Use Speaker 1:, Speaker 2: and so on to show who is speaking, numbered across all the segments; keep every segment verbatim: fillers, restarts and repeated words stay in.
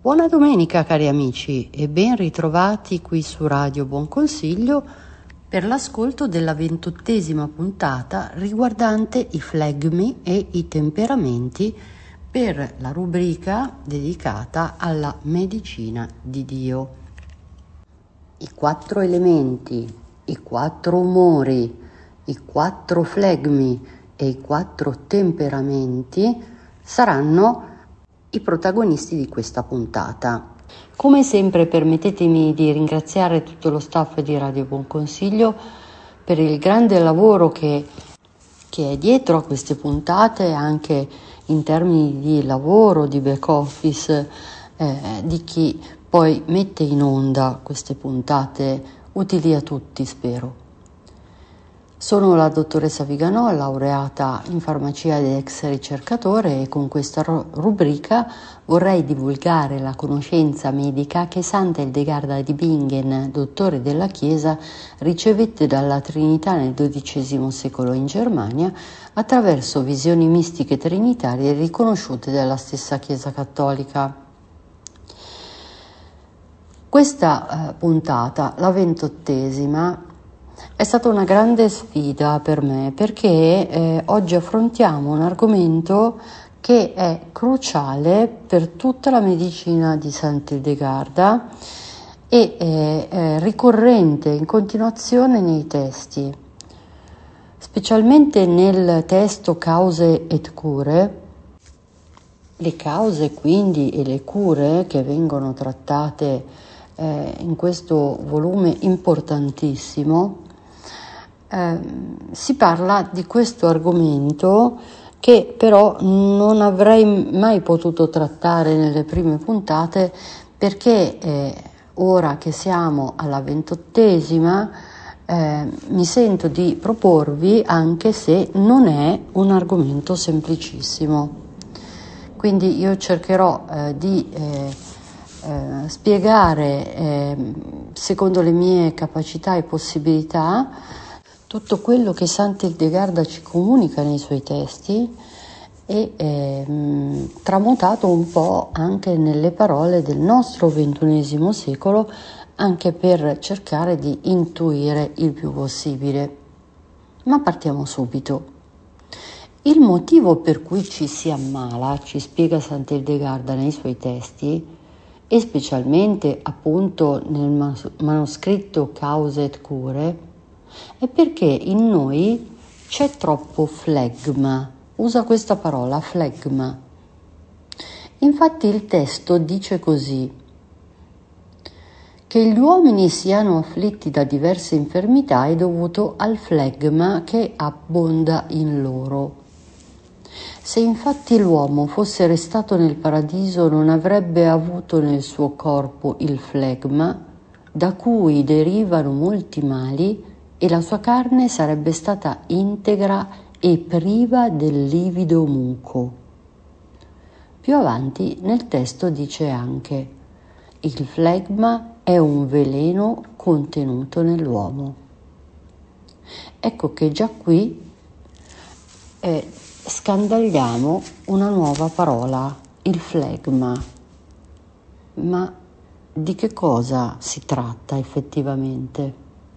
Speaker 1: Buona domenica cari amici e ben ritrovati qui su Radio Buon Consiglio per l'ascolto della ventottesima puntata riguardante i flegmi e i temperamenti per la rubrica dedicata alla medicina di Dio. I quattro elementi, i quattro umori, i quattro flegmi e i quattro temperamenti saranno i protagonisti di questa puntata. Come sempre permettetemi di ringraziare tutto lo staff di Radio Buon Consiglio per il grande lavoro che, che è dietro a queste puntate, anche in termini di lavoro, di back office, eh, di chi poi mette in onda queste puntate utili a tutti, spero. Sono la dottoressa Viganò, laureata in farmacia ed ex ricercatore, e con questa rubrica vorrei divulgare la conoscenza medica che Santa Ildegarda di Bingen, dottore della Chiesa, ricevette dalla Trinità nel dodicesimo secolo in Germania attraverso visioni mistiche trinitarie riconosciute dalla stessa Chiesa cattolica. Questa eh, puntata, la ventottesima, è stata una grande sfida per me perché eh, oggi affrontiamo un argomento che è cruciale per tutta la medicina di Sant'Ildegarda e è, è ricorrente in continuazione nei testi, specialmente nel testo Cause et Cure. Le cause quindi e le cure che vengono trattate eh, in questo volume importantissimo. Eh, si parla di questo argomento che però non avrei mai potuto trattare nelle prime puntate perché eh, ora che siamo alla ventottesima eh, mi sento di proporvi, anche se non è un argomento semplicissimo. Quindi io cercherò eh, di eh, eh, spiegare eh, secondo le mie capacità e possibilità tutto quello che Sant'Ildegarda ci comunica nei suoi testi e eh, tramutato un po' anche nelle parole del nostro ventunesimo secolo, anche per cercare di intuire il più possibile. Ma partiamo subito. Il motivo per cui ci si ammala, ci spiega Sant'Ildegarda nei suoi testi, e specialmente appunto nel manoscritto Cause et Cure, è perché in noi c'è troppo flegma. Usa questa parola, flegma. Infatti il testo dice così: che gli uomini siano afflitti da diverse infermità è dovuto al flegma che abbonda in loro. Se infatti l'uomo fosse restato nel paradiso non avrebbe avuto nel suo corpo il flegma, da cui derivano molti mali, e la sua carne sarebbe stata integra e priva del livido muco. Più avanti nel testo dice anche: il flegma è un veleno contenuto nell'uomo. Ecco che già qui eh, scandagliamo una nuova parola, il flegma. Ma di che cosa si tratta effettivamente?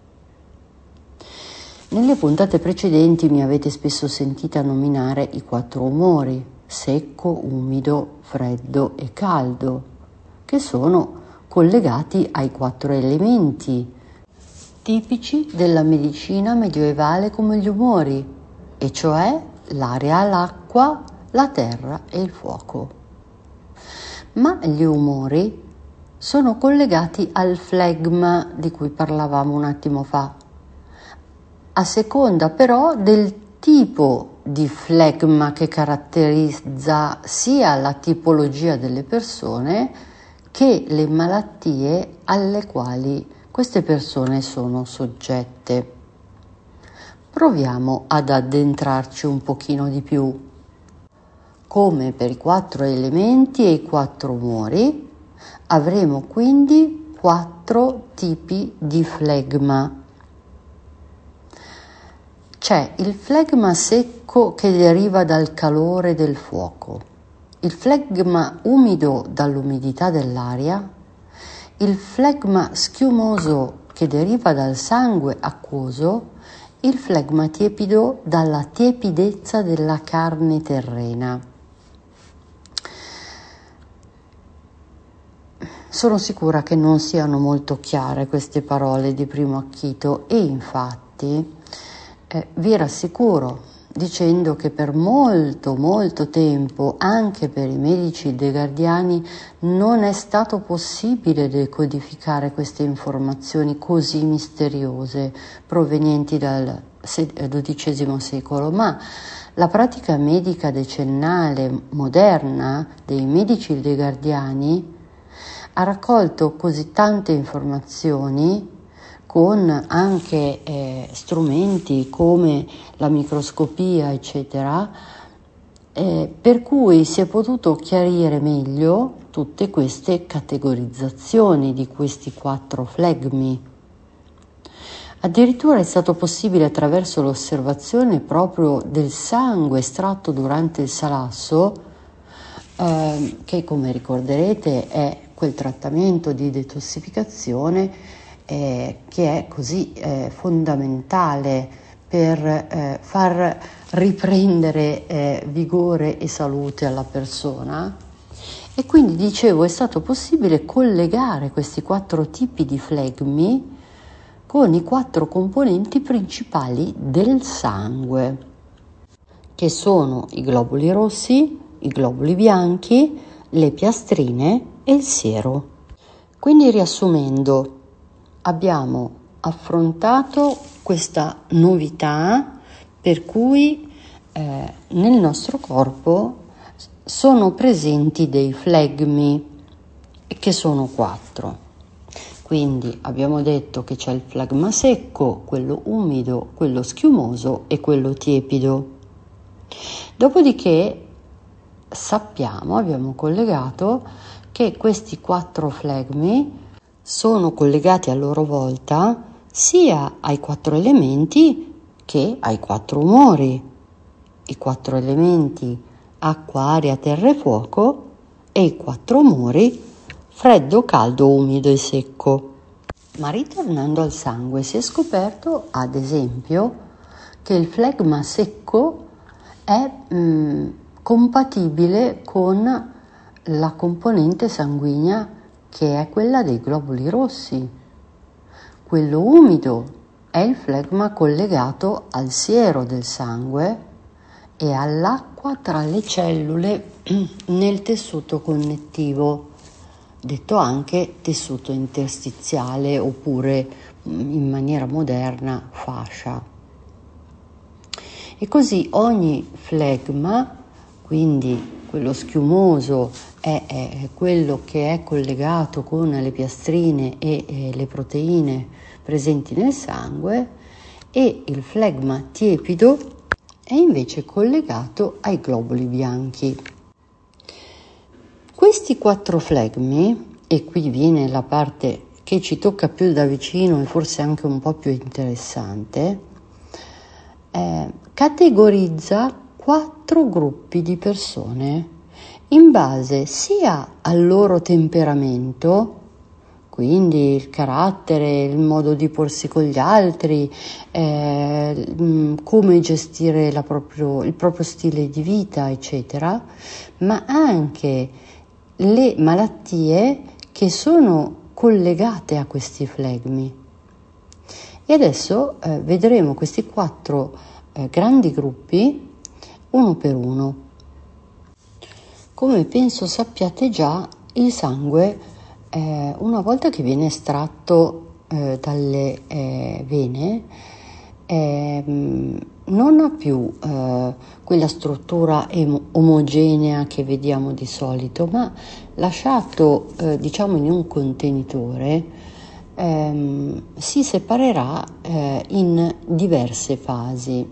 Speaker 1: Nelle puntate precedenti mi avete spesso sentita nominare i quattro umori, secco, umido, freddo e caldo, che sono collegati ai quattro elementi tipici della medicina medievale come gli umori, e cioè l'aria, l'acqua, la terra e il fuoco. Ma gli umori sono collegati al flegma di cui parlavamo un attimo fa, a seconda però del tipo di flegma che caratterizza sia la tipologia delle persone che le malattie alle quali queste persone sono soggette. Proviamo ad addentrarci un pochino di più. Come per i quattro elementi e i quattro umori, avremo quindi quattro tipi di flegma. C'è il flegma secco che deriva dal calore del fuoco, il flegma umido dall'umidità dell'aria, il flegma schiumoso che deriva dal sangue acquoso, il flegma tiepido dalla tiepidezza della carne terrena. Sono sicura che non siano molto chiare queste parole di primo acchito e infatti eh, vi rassicuro dicendo che per molto molto tempo anche per i medici degardiani non è stato possibile decodificare queste informazioni così misteriose provenienti dal dodicesimo secolo, ma la pratica medica decennale moderna dei medici degardiani ha raccolto così tante informazioni con anche eh, strumenti come la microscopia, eccetera, eh, per cui si è potuto chiarire meglio tutte queste categorizzazioni di questi quattro flegmi. Addirittura è stato possibile, attraverso l'osservazione proprio del sangue estratto durante il salasso, eh, che come ricorderete è quel trattamento di detossificazione eh, che è così eh, fondamentale per eh, far riprendere eh, vigore e salute alla persona. E quindi, dicevo, è stato possibile collegare questi quattro tipi di flegmi con i quattro componenti principali del sangue, che sono i globuli rossi, i globuli bianchi, le piastrine e il siero. Quindi, riassumendo, abbiamo affrontato questa novità per cui eh, nel nostro corpo sono presenti dei flegmi, che sono quattro. Quindi abbiamo detto che c'è il flegma secco, quello umido, quello schiumoso e quello tiepido. Dopodiché sappiamo, abbiamo collegato che questi quattro flegmi sono collegati a loro volta sia ai quattro elementi che ai quattro umori. I quattro elementi acqua, aria, terra e fuoco e i quattro umori freddo, caldo, umido e secco. Ma ritornando al sangue, si è scoperto, ad esempio, che il flegma secco è mh, compatibile con la componente sanguigna che è quella dei globuli rossi. Quello umido è il flegma collegato al siero del sangue e all'acqua tra le cellule nel tessuto connettivo, detto anche tessuto interstiziale oppure in maniera moderna fascia. E così ogni flegma, quindi quello schiumoso è, è quello che è collegato con le piastrine e, e le proteine presenti nel sangue, e il flegma tiepido è invece collegato ai globuli bianchi. Questi quattro flegmi, e qui viene la parte che ci tocca più da vicino e forse anche un po' più interessante, eh, categorizza quattro gruppi di persone in base sia al loro temperamento, quindi il carattere, il modo di porsi con gli altri, eh, come gestire la proprio, il proprio stile di vita, eccetera, ma anche le malattie che sono collegate a questi flegmi. E adesso eh, vedremo questi quattro eh, grandi gruppi uno per uno. Come penso sappiate già, il sangue eh, una volta che viene estratto eh, dalle eh, vene eh, non ha più eh, quella struttura em- omogenea che vediamo di solito, ma lasciato eh, diciamo in un contenitore ehm, si separerà eh, in diverse fasi.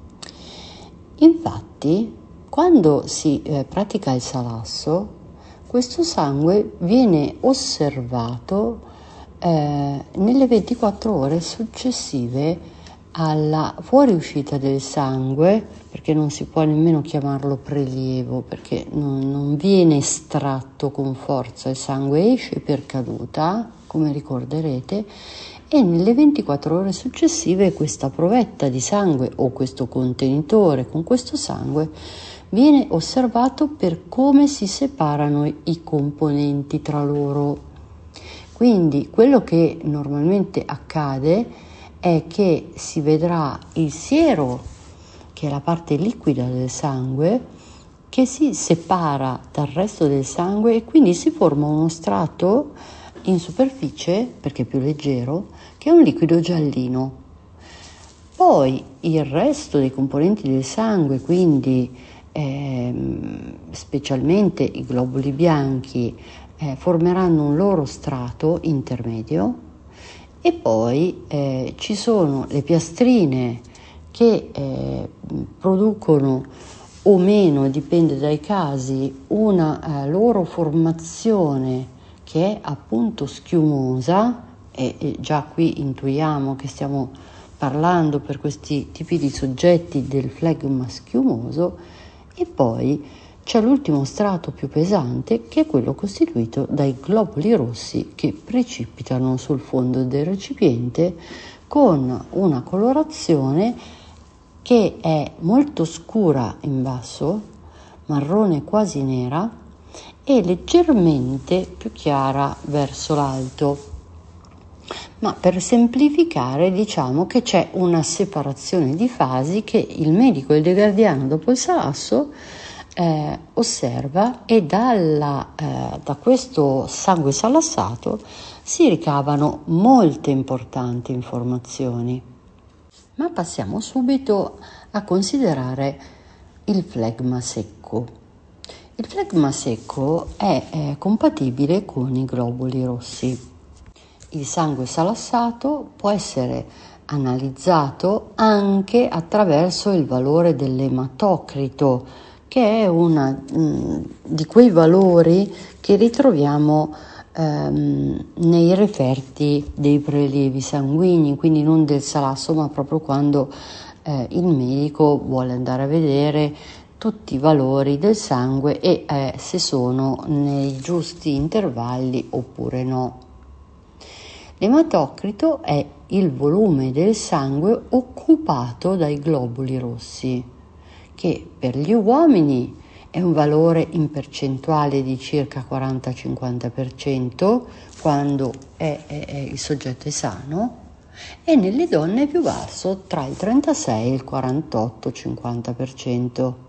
Speaker 1: Infatti, quando si eh, pratica il salasso, questo sangue viene osservato eh, nelle ventiquattro ore successive alla fuoriuscita del sangue, perché non si può nemmeno chiamarlo prelievo, perché non, non viene estratto con forza, il sangue esce per caduta, come ricorderete, e nelle ventiquattro ore successive questa provetta di sangue o questo contenitore con questo sangue viene osservato per come si separano i componenti tra loro. Quindi quello che normalmente accade è che si vedrà il siero, che è la parte liquida del sangue, che si separa dal resto del sangue e quindi si forma uno strato in superficie, perché è più leggero, che è un liquido giallino. Poi il resto dei componenti del sangue, quindi ehm, specialmente i globuli bianchi, eh, formeranno un loro strato intermedio, e poi eh, ci sono le piastrine che eh, producono o meno, dipende dai casi, una eh, loro formazione che è appunto schiumosa, e, e già qui intuiamo che stiamo parlando per questi tipi di soggetti del flegma schiumoso, e poi c'è l'ultimo strato più pesante, che è quello costituito dai globuli rossi che precipitano sul fondo del recipiente con una colorazione che è molto scura in basso, marrone quasi nera, e leggermente più chiara verso l'alto. Ma per semplificare diciamo che c'è una separazione di fasi che il medico il degardiano dopo il salasso eh, osserva, e dalla, eh, da questo sangue salassato si ricavano molte importanti informazioni. Ma passiamo subito a considerare il flegma secco. Il flegma secco è eh, compatibile con i globuli rossi. Il sangue salassato può essere analizzato anche attraverso il valore dell'ematocrito, che è una mh, di quei valori che ritroviamo ehm, nei referti dei prelievi sanguigni, quindi non del salasso, ma proprio quando eh, il medico vuole andare a vedere tutti i valori del sangue e eh, se sono nei giusti intervalli oppure no. L'ematocrito è il volume del sangue occupato dai globuli rossi, che per gli uomini è un valore in percentuale di circa quaranta cinquanta per cento quando è, è, è il soggetto è sano, e nelle donne è più basso, tra il trentasei e il quarantotto cinquanta per cento.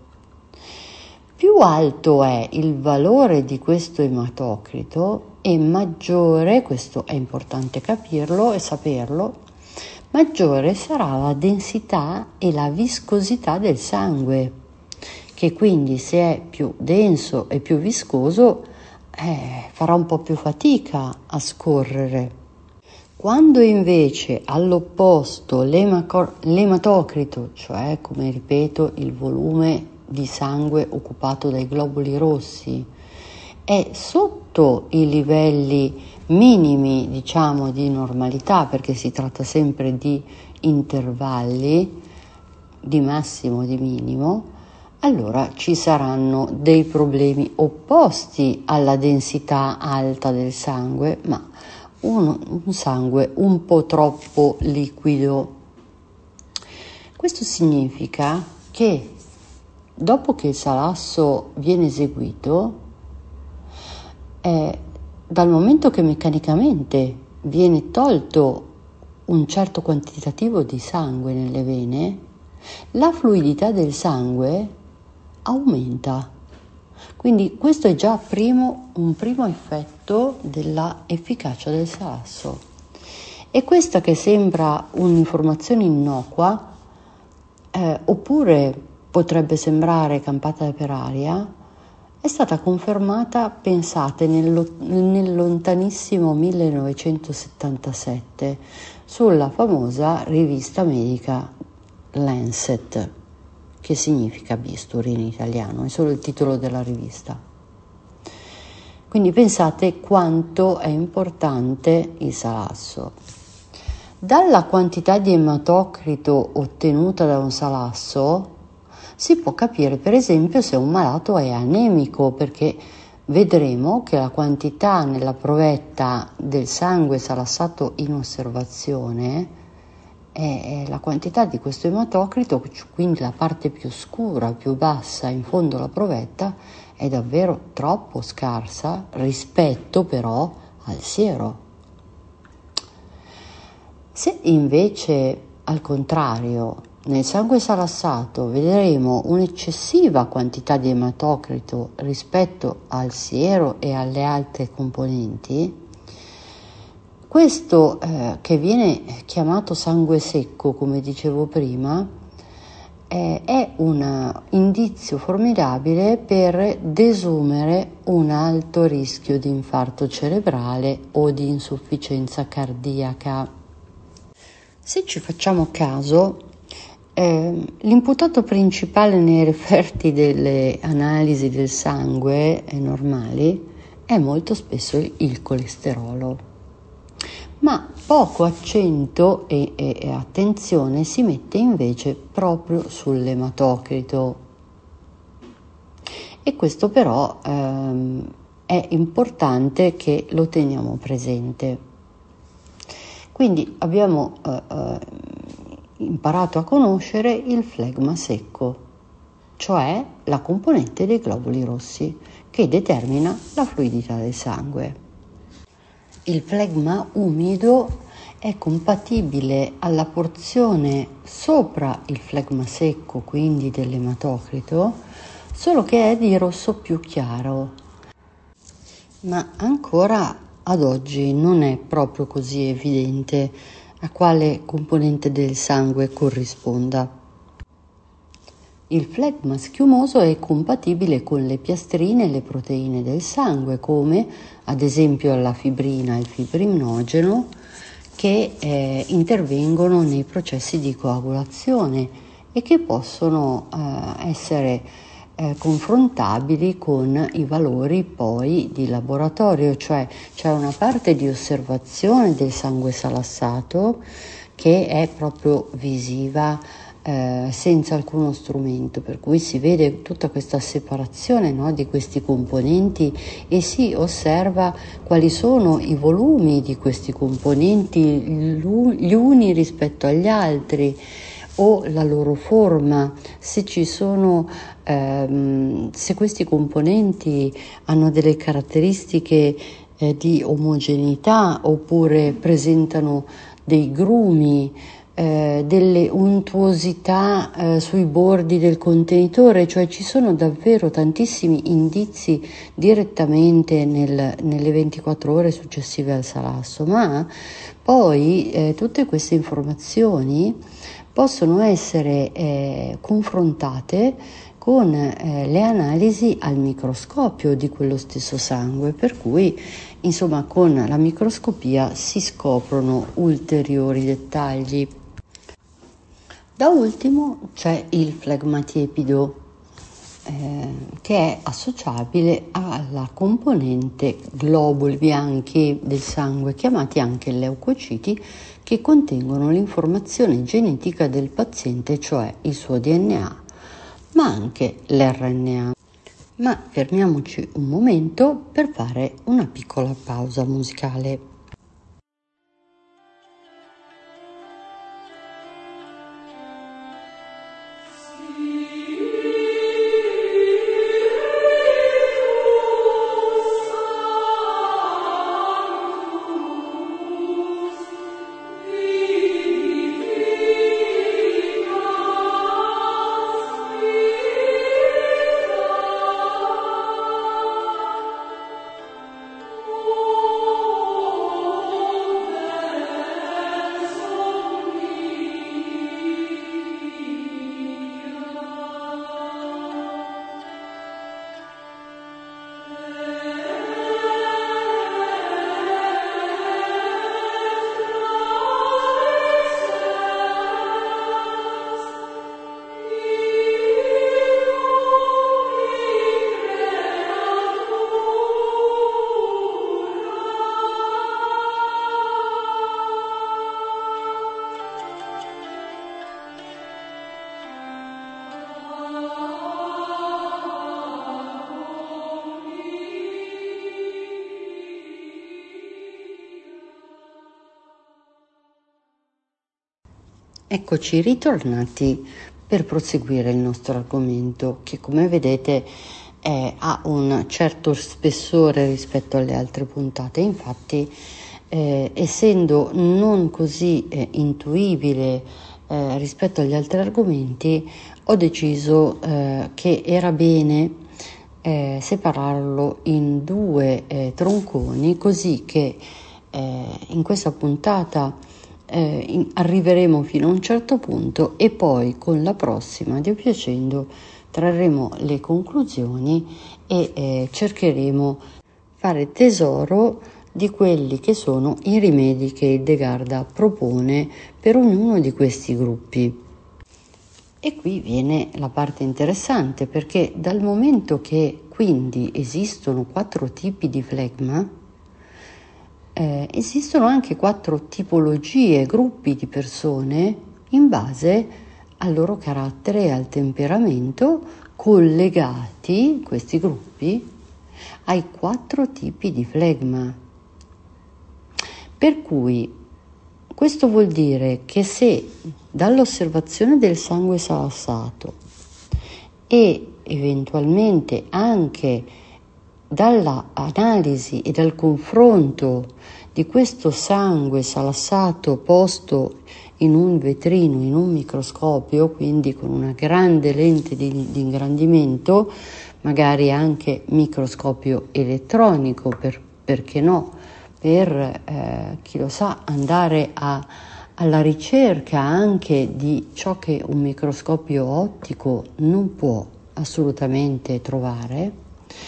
Speaker 1: Più alto è il valore di questo ematocrito e maggiore, questo è importante capirlo e saperlo, maggiore sarà la densità e la viscosità del sangue, che quindi se è più denso e più viscoso eh, farà un po' più fatica a scorrere. Quando invece all'opposto l'emaco- l'ematocrito, cioè come ripeto il volume di sangue occupato dai globuli rossi, è sotto i livelli minimi, diciamo, di normalità, perché si tratta sempre di intervalli di massimo e di minimo, allora ci saranno dei problemi opposti alla densità alta del sangue, ma un, un sangue un po' troppo liquido. Questo significa che dopo che il salasso viene eseguito, eh, dal momento che meccanicamente viene tolto un certo quantitativo di sangue nelle vene, la fluidità del sangue aumenta. Quindi questo è già primo, un primo effetto della efficacia del salasso. E questa, che sembra un'informazione innocua, eh, oppure potrebbe sembrare campata per aria, è stata confermata, pensate, nel, nel lontanissimo millenovecentosettantasette sulla famosa rivista medica Lancet, che significa bisturi in italiano, è solo il titolo della rivista. Quindi pensate quanto è importante il salasso. Dalla quantità di ematocrito ottenuta da un salasso si può capire per esempio se un malato è anemico, perché vedremo che la quantità nella provetta del sangue salassato in osservazione è la quantità di questo ematocrito, quindi la parte più scura, più bassa in fondo alla provetta, è davvero troppo scarsa rispetto però al siero. Se invece al contrario nel sangue salassato vedremo un'eccessiva quantità di ematocrito rispetto al siero e alle altre componenti, questo eh, che viene chiamato sangue secco, come dicevo prima, eh, è un indizio formidabile per desumere un alto rischio di infarto cerebrale o di insufficienza cardiaca. Se ci facciamo caso, eh, l'imputato principale nei referti delle analisi del sangue eh, normali è molto spesso il colesterolo, ma poco accento e, e, e attenzione si mette invece proprio sull'ematocrito, e questo però ehm, è importante che lo teniamo presente. Quindi abbiamo eh, eh, imparato a conoscere il flegma secco, cioè la componente dei globuli rossi che determina la fluidità del sangue. Il flegma umido è compatibile alla porzione sopra il flegma secco, quindi dell'ematocrito, solo che è di rosso più chiaro. Ma ancora ad oggi non è proprio così evidente a quale componente del sangue corrisponda. Il flegma schiumoso è compatibile con le piastrine e le proteine del sangue, come ad esempio la fibrina e il fibrinogeno, che eh, intervengono nei processi di coagulazione e che possono eh, essere eh, confrontabili con i valori poi di laboratorio, cioè c'è una parte di osservazione del sangue salassato che è proprio visiva eh, senza alcuno strumento, per cui si vede tutta questa separazione, no, di questi componenti e si osserva quali sono i volumi di questi componenti gli uni rispetto agli altri, o la loro forma, se ci sono ehm, se questi componenti hanno delle caratteristiche eh, di omogeneità oppure presentano dei grumi, eh, delle untuosità eh, sui bordi del contenitore, cioè ci sono davvero tantissimi indizi direttamente nel, nelle ventiquattro ore successive al salasso, ma poi eh, tutte queste informazioni possono essere eh, confrontate con eh, le analisi al microscopio di quello stesso sangue, per cui insomma con la microscopia si scoprono ulteriori dettagli. Da ultimo c'è il flegma tiepido, eh, che è associabile alla componente globuli bianchi del sangue, chiamati anche leucociti, che contengono l'informazione genetica del paziente, cioè il suo D N A, ma anche l'R N A. Ma fermiamoci un momento per fare una piccola pausa musicale.
Speaker 2: Oh
Speaker 1: Eccoci ritornati per proseguire il nostro argomento che, come vedete, eh, ha un certo spessore rispetto alle altre puntate. Infatti, eh, essendo non così eh, intuibile eh, rispetto agli altri argomenti, ho deciso eh, che era bene eh, separarlo in due eh, tronconi, così che eh, in questa puntata Eh, in, arriveremo fino a un certo punto e poi con la prossima, Dio piacendo, trarremo le conclusioni e eh, cercheremo fare tesoro di quelli che sono i rimedi che Hildegarda propone per ognuno di questi gruppi. E qui viene la parte interessante, perché dal momento che quindi esistono quattro tipi di flegma, Eh, esistono anche quattro tipologie, gruppi di persone in base al loro carattere e al temperamento, collegati, questi gruppi, ai quattro tipi di flegma. Per cui questo vuol dire che se dall'osservazione del sangue salassato e eventualmente anche dalla analisi e dal confronto di questo sangue salassato posto in un vetrino, in un microscopio, quindi con una grande lente di, di ingrandimento, magari anche microscopio elettronico, per, perché no, per eh, chi lo sa andare a, alla ricerca anche di ciò che un microscopio ottico non può assolutamente trovare.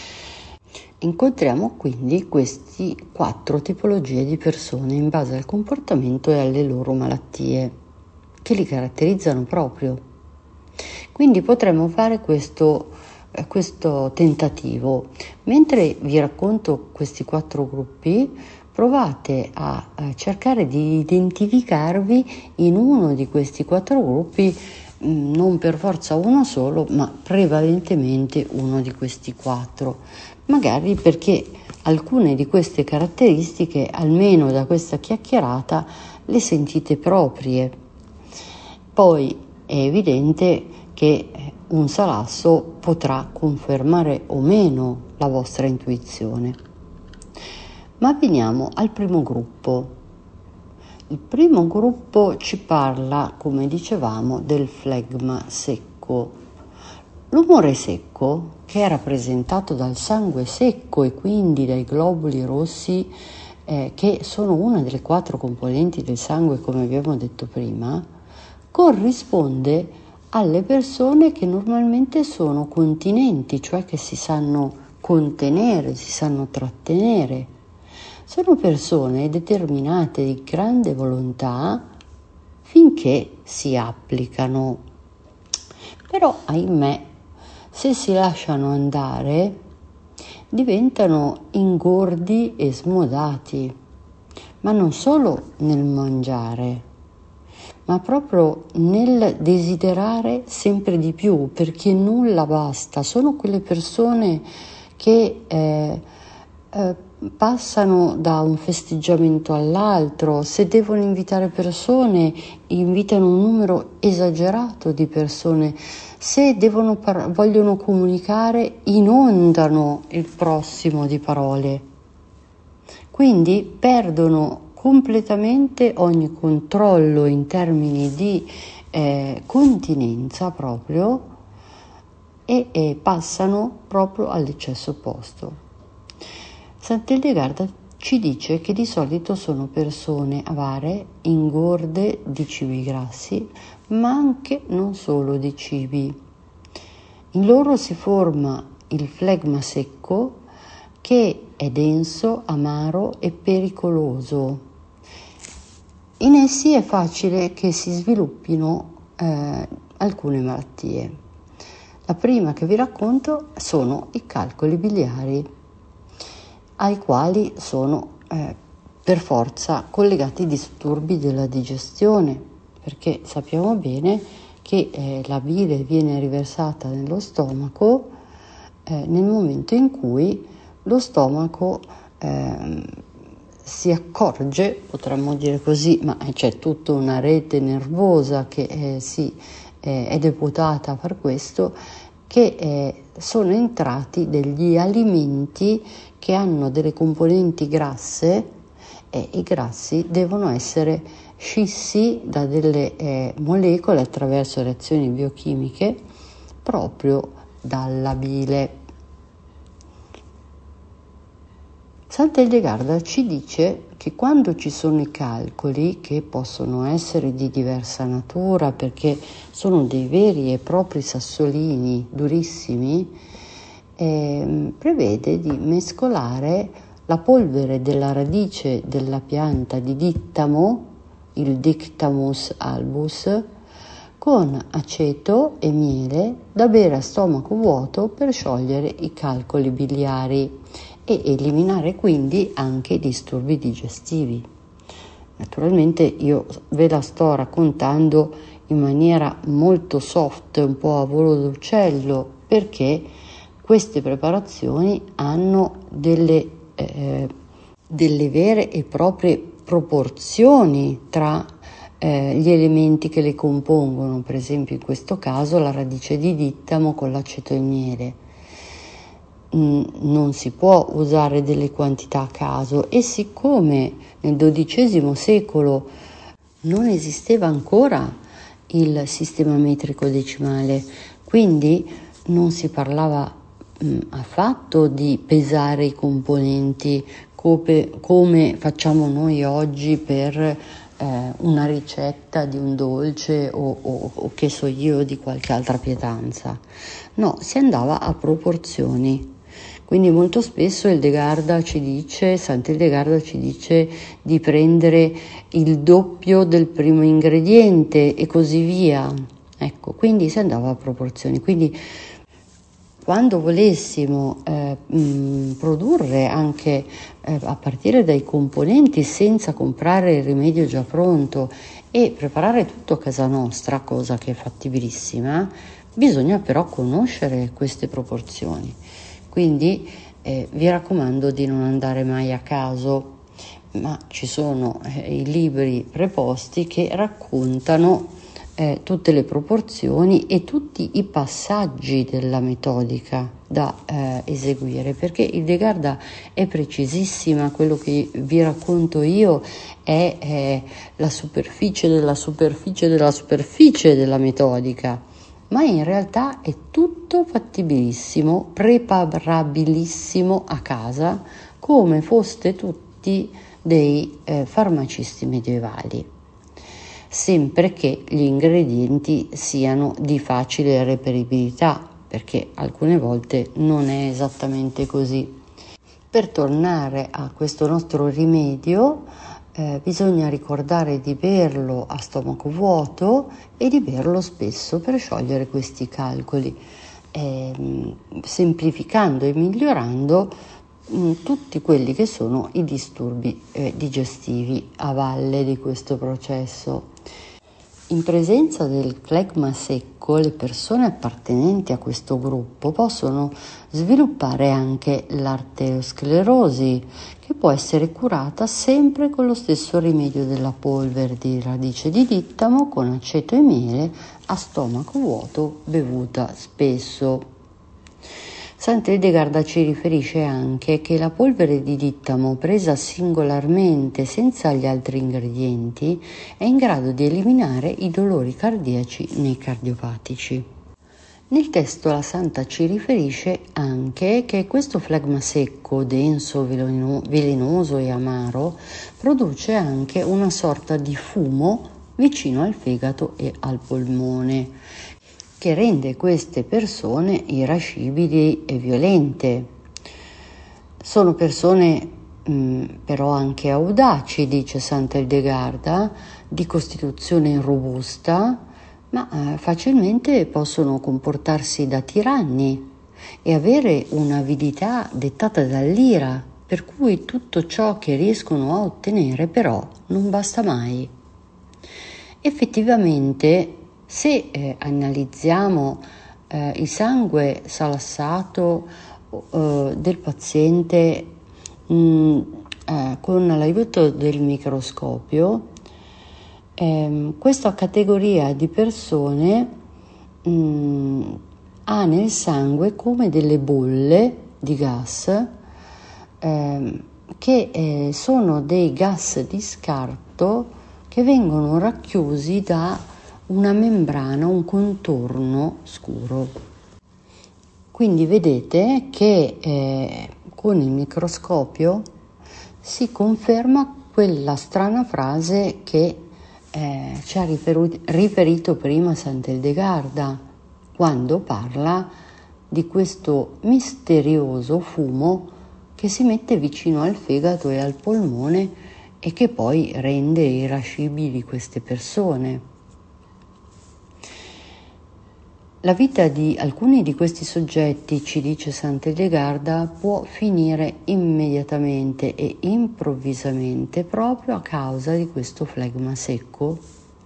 Speaker 1: Incontriamo quindi queste quattro tipologie di persone in base al comportamento e alle loro malattie che li caratterizzano proprio. Quindi potremmo fare questo, eh, questo tentativo. Mentre vi racconto questi quattro gruppi, provate a, a cercare di identificarvi in uno di questi quattro gruppi, mh, non per forza uno solo, ma prevalentemente uno di questi quattro. Magari perché alcune di queste caratteristiche, almeno da questa chiacchierata, le sentite proprie. Poi è evidente che un salasso potrà confermare o meno la vostra intuizione. Ma veniamo al primo gruppo. Il primo gruppo ci parla, come dicevamo, del flegma secco. L'umore secco, che è rappresentato dal sangue secco e quindi dai globuli rossi, eh, che sono una delle quattro componenti del sangue, come abbiamo detto prima, corrisponde alle persone che normalmente sono continenti, cioè che si sanno contenere, si sanno trattenere. Sono persone determinate di grande volontà finché si applicano. Però, ahimè, se si lasciano andare, diventano ingordi e smodati, ma non solo nel mangiare, ma proprio nel desiderare sempre di più, perché nulla basta. Sono quelle persone che eh, eh, passano da un festeggiamento all'altro. Se devono invitare persone, invitano un numero esagerato di persone. Se devono par- vogliono comunicare, inondano il prossimo di parole. Quindi perdono completamente ogni controllo in termini di eh, continenza proprio e, e passano proprio all'eccesso opposto. Sant'Hildegarda ci dice che di solito sono persone avare, ingorde di cibi grassi, ma anche non solo di cibi. In loro si forma il flegma secco, che è denso, amaro e pericoloso. In essi è facile che si sviluppino eh, alcune malattie. La prima che vi racconto sono i calcoli biliari, ai quali sono eh, per forza collegati disturbi della digestione, perché sappiamo bene che eh, la bile viene riversata nello stomaco eh, nel momento in cui lo stomaco eh, si accorge, potremmo dire così, ma c'è tutta una rete nervosa che eh, si, eh, è deputata a far questo, che eh, sono entrati degli alimenti che hanno delle componenti grasse e i grassi devono essere scissi da delle eh, molecole attraverso reazioni biochimiche proprio dalla bile. Sant'Ildegarda ci dice che quando ci sono i calcoli, che possono essere di diversa natura perché sono dei veri e propri sassolini durissimi, eh, prevede di mescolare la polvere della radice della pianta di dittamo, il Dictamus albus, con aceto e miele da bere a stomaco vuoto per sciogliere i calcoli biliari e eliminare quindi anche i disturbi digestivi. Naturalmente io ve la sto raccontando in maniera molto soft, un po' a volo d'uccello, perché queste preparazioni hanno delle, eh, delle vere e proprie proporzioni tra eh, gli elementi che le compongono, per esempio in questo caso la radice di dittamo con l'aceto e il miele. Non si può usare delle quantità a caso, e siccome nel dodicesimo secolo non esisteva ancora il sistema metrico decimale, quindi non si parlava mh, affatto di pesare i componenti come, come facciamo noi oggi per eh, una ricetta di un dolce o, o, o che so io di qualche altra pietanza. No, si andava a proporzioni. Quindi molto spesso Ildegarda ci dice, Sant'Ildegarda ci dice di prendere il doppio del primo ingrediente e così via. Ecco, quindi si andava a proporzioni. Quindi quando volessimo eh, mh, produrre anche eh, a partire dai componenti senza comprare il rimedio già pronto e preparare tutto a casa nostra, cosa che è fattibilissima, bisogna però conoscere queste proporzioni. Quindi eh, vi raccomando di non andare mai a caso, ma ci sono eh, i libri preposti che raccontano eh, tutte le proporzioni e tutti i passaggi della metodica da eh, eseguire, perché Ildegarda è precisissima. Quello che vi racconto io è eh, la superficie della superficie della superficie della metodica, ma in realtà è tutto fattibilissimo, preparabilissimo a casa, come foste tutti dei eh, farmacisti medievali, sempre che gli ingredienti siano di facile reperibilità, perché alcune volte non è esattamente così. Per tornare a questo nostro rimedio, Eh, bisogna ricordare di berlo a stomaco vuoto e di berlo spesso per sciogliere questi calcoli, eh, semplificando e migliorando mh, tutti quelli che sono i disturbi eh, digestivi a valle di questo processo. In presenza del flegma secco, le persone appartenenti a questo gruppo possono sviluppare anche l'arteriosclerosi, che può essere curata sempre con lo stesso rimedio della polvere di radice di dittamo con aceto e miele a stomaco vuoto, bevuta spesso. Sant'Ildegarda ci riferisce anche che la polvere di dittamo presa singolarmente senza gli altri ingredienti è in grado di eliminare i dolori cardiaci nei cardiopatici. Nel testo la Santa ci riferisce anche che questo flegma secco, denso, velenoso e amaro produce anche una sorta di fumo vicino al fegato e al polmone, che rende queste persone irascibili e violente. Sono persone mh, però anche audaci, dice Sant'Ildegarda, di costituzione robusta, ma eh, facilmente possono comportarsi da tiranni e avere un'avidità dettata dall'ira, per cui tutto ciò che riescono a ottenere però non basta mai. Effettivamente, se eh, analizziamo eh, il sangue salassato eh, del paziente mh, eh, con l'aiuto del microscopio eh, questa categoria di persone mh, ha nel sangue come delle bolle di gas eh, che eh, sono dei gas di scarto che vengono racchiusi da una membrana, un contorno scuro. Quindi vedete che eh, con il microscopio si conferma quella strana frase che eh, ci ha riferu- riferito prima Sant'Eldegarda, quando parla di questo misterioso fumo che si mette vicino al fegato e al polmone e che poi rende irascibili queste persone. La vita di alcuni di questi soggetti, ci dice Sant'Eldegarda, può finire immediatamente e improvvisamente proprio a causa di questo flegma secco,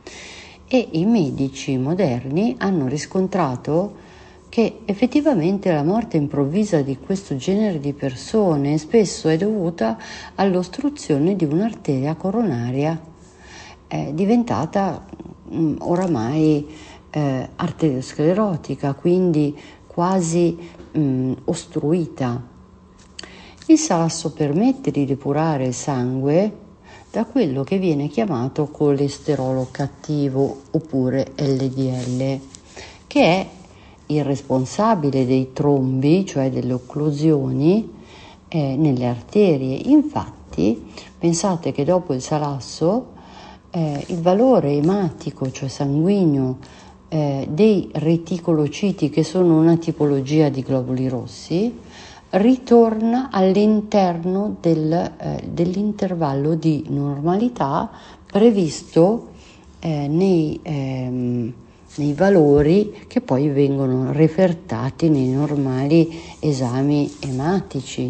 Speaker 1: e i medici moderni hanno riscontrato che effettivamente la morte improvvisa di questo genere di persone spesso è dovuta all'ostruzione di un'arteria coronaria eh, diventata mh, oramai eh, arteriosclerotica, quindi quasi mh, ostruita. Il salasso permette di depurare il sangue da quello che viene chiamato colesterolo cattivo oppure L D L, che è il responsabile dei trombi, cioè delle occlusioni eh, nelle arterie. Infatti, pensate che dopo il salasso eh, il valore ematico, cioè sanguigno, eh, dei reticolociti, che sono una tipologia di globuli rossi, ritorna all'interno del, eh, dell'intervallo di normalità previsto eh, nei ehm, nei valori che poi vengono refertati nei normali esami ematici.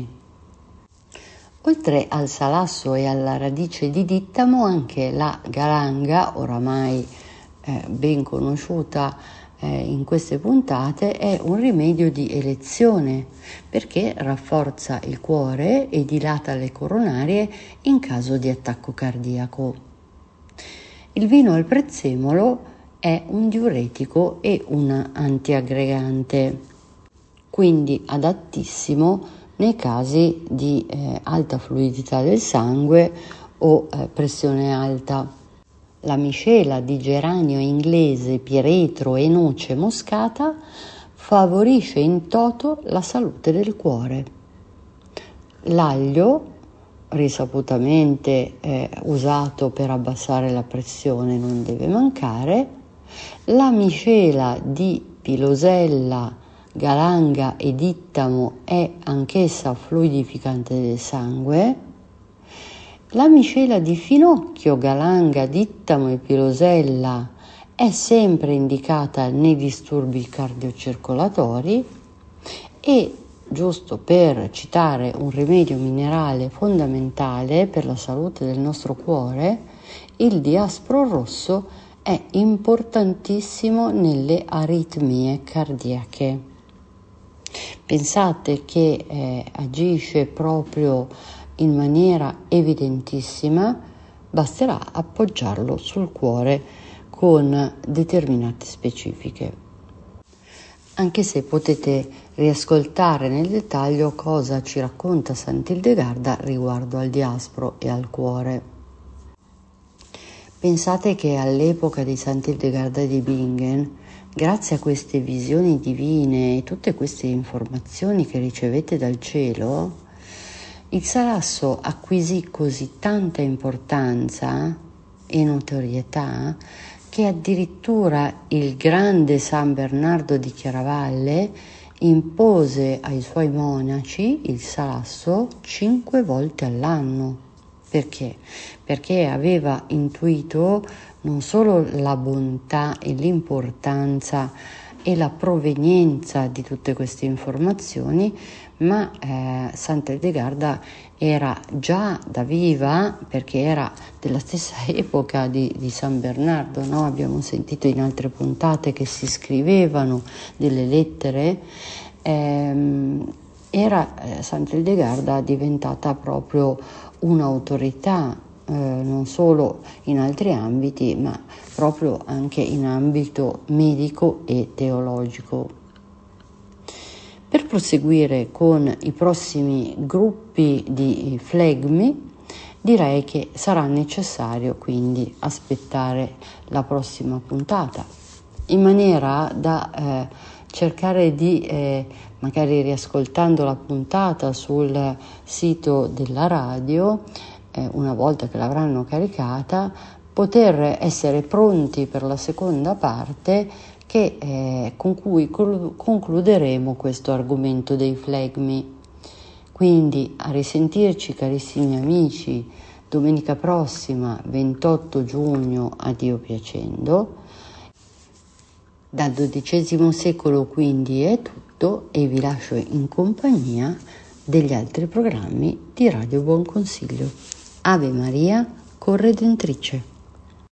Speaker 1: Oltre al salasso e alla radice di dittamo, anche la galanga, oramai eh, ben conosciuta eh, in queste puntate, è un rimedio di elezione perché rafforza il cuore e dilata le coronarie in caso di attacco cardiaco. Il vino al prezzemolo è un diuretico e un antiaggregante, quindi adattissimo nei casi di eh, alta fluidità del sangue o eh, pressione alta. La miscela di geranio inglese, piretro e noce moscata favorisce in toto la salute del cuore. L'aglio, risaputamente eh, usato per abbassare la pressione, non deve mancare. La miscela di pilosella, galanga e dittamo è anch'essa fluidificante del sangue. La miscela di finocchio, galanga, dittamo e pilosella è sempre indicata nei disturbi cardiocircolatori. E, giusto per citare un rimedio minerale fondamentale per la salute del nostro cuore, il diaspro rosso è importantissimo nelle aritmie cardiache. Pensate che eh, agisce proprio in maniera evidentissima, basterà appoggiarlo sul cuore con determinate specifiche. Anche se potete riascoltare nel dettaglio cosa ci racconta Sant'Eldegarda riguardo al diaspro e al cuore. Pensate che all'epoca di Sant'Eldegarda di Bingen, grazie a queste visioni divine e tutte queste informazioni che ricevete dal cielo, il salasso acquisì così tanta importanza e notorietà che addirittura il grande San Bernardo di Chiaravalle impose ai suoi monaci il salasso cinque volte all'anno. Perché? Perché aveva intuito non solo la bontà e l'importanza e la provenienza di tutte queste informazioni, ma eh, Sant'Eldegarda era già da viva, perché era della stessa epoca di, di San Bernardo, no? Abbiamo sentito in altre puntate che si scrivevano delle lettere. Ehm, era eh, Sant'Eldegarda diventata proprio un'autorità eh, non solo in altri ambiti, ma proprio anche in ambito medico e teologico. Per proseguire con i prossimi gruppi di flegmi, direi che sarà necessario quindi aspettare la prossima puntata, in maniera da eh, cercare di, eh, magari riascoltando la puntata sul sito della radio, eh, una volta che l'avranno caricata, poter essere pronti per la seconda parte che, eh, con cui concluderemo questo argomento dei flegmi. Quindi a risentirci, carissimi amici, domenica prossima, ventotto giugno, a Dio piacendo. Dal dodicesimo secolo quindi è tutto, e vi lascio in compagnia degli altri programmi di Radio Buon Consiglio. Ave Maria, Corredentrice.